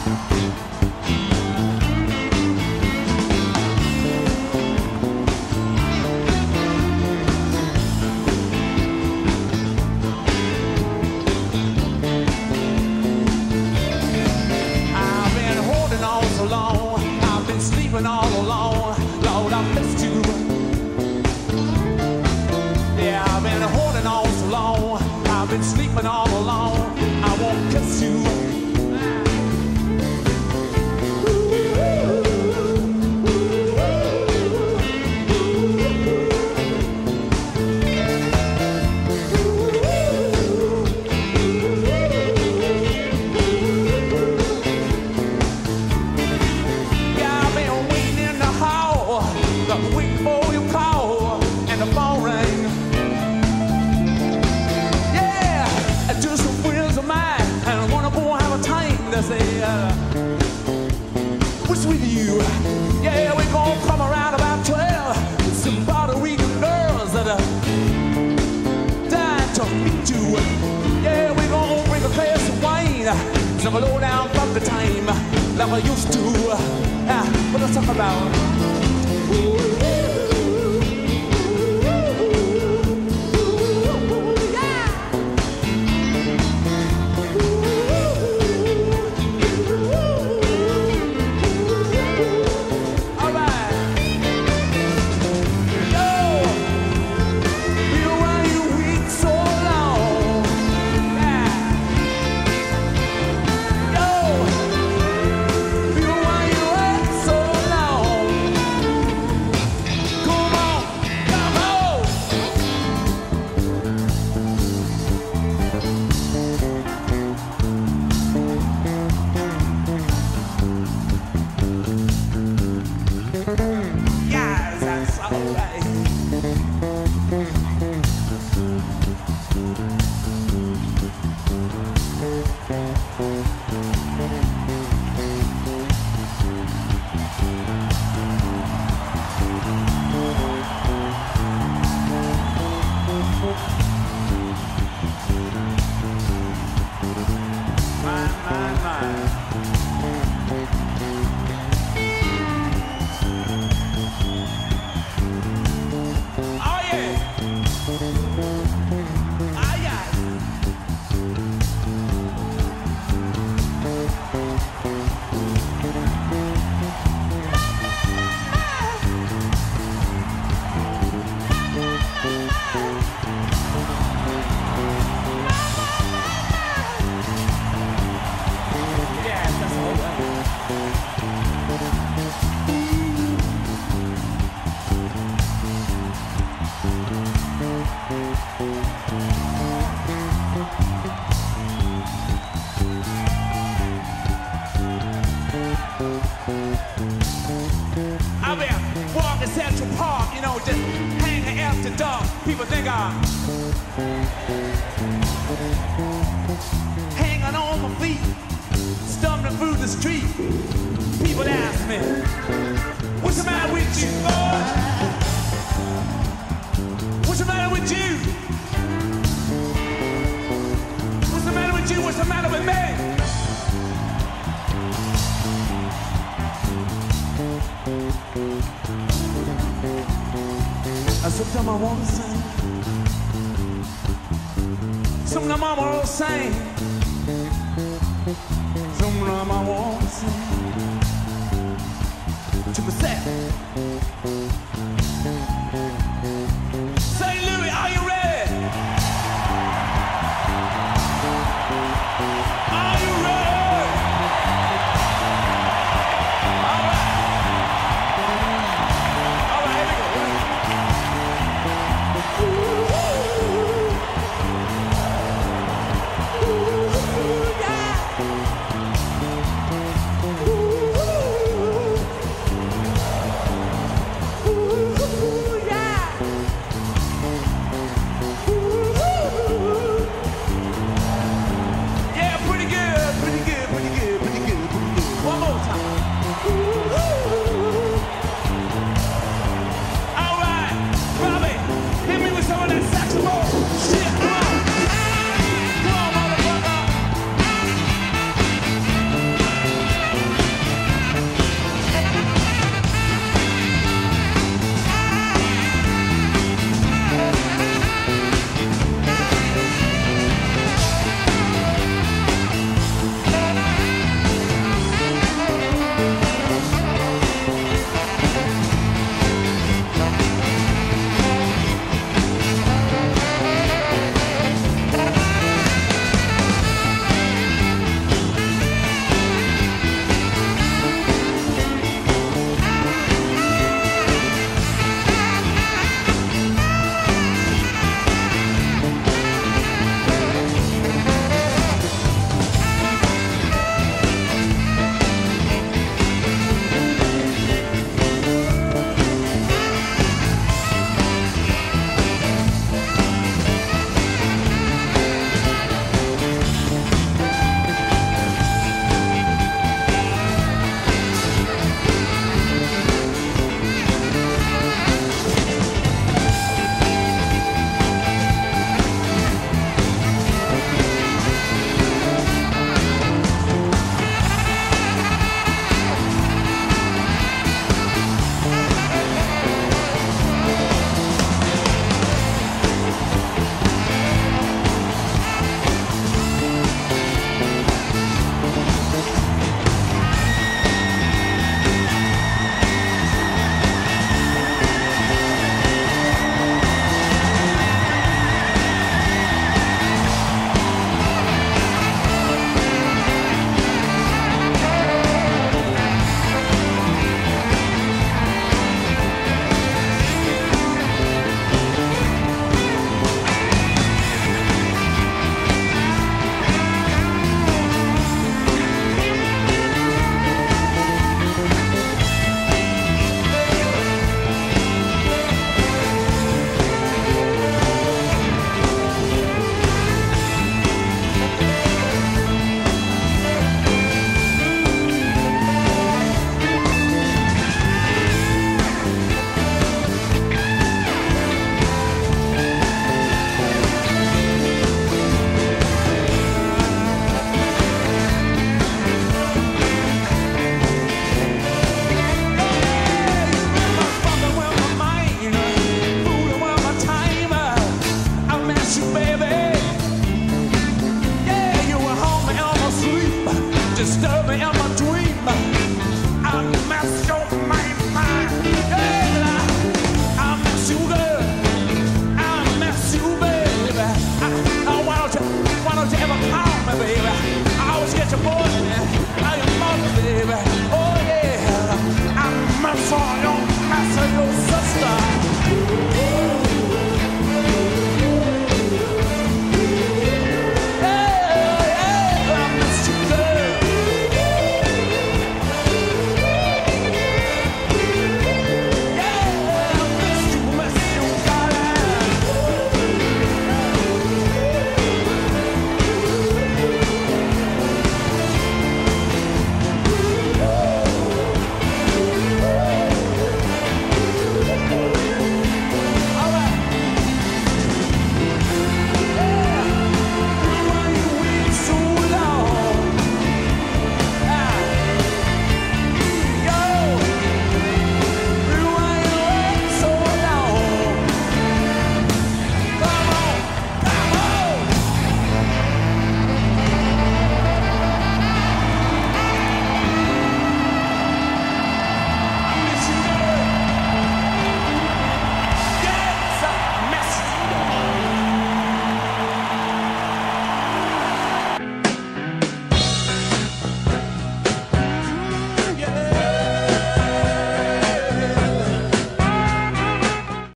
All alone, Lord, I missed you. Yeah, I've been holding on so long. I've been sleeping all alone. I won't kiss you. What's with you? Yeah, we're gonna come around about 12. Some Puerto Rican girls that are dying to meet you. Yeah, we're gonna bring a glass of wine. Some low down from the time like I used to. What let's talk about? I've been walking Central Park, you know, just hanging after dark. People think I'm hanging on my feet, stumbling through the street. People ask me, what's the matter with you, boy? What's the matter with you? What's the matter with you? What's the matter with me? Sometimes I wanna sing. Sometimes I wanna sing. Sometimes I wanna sing. To the set. St. Louis, are you ready? Are you ready? All right. All right, here we go. serve me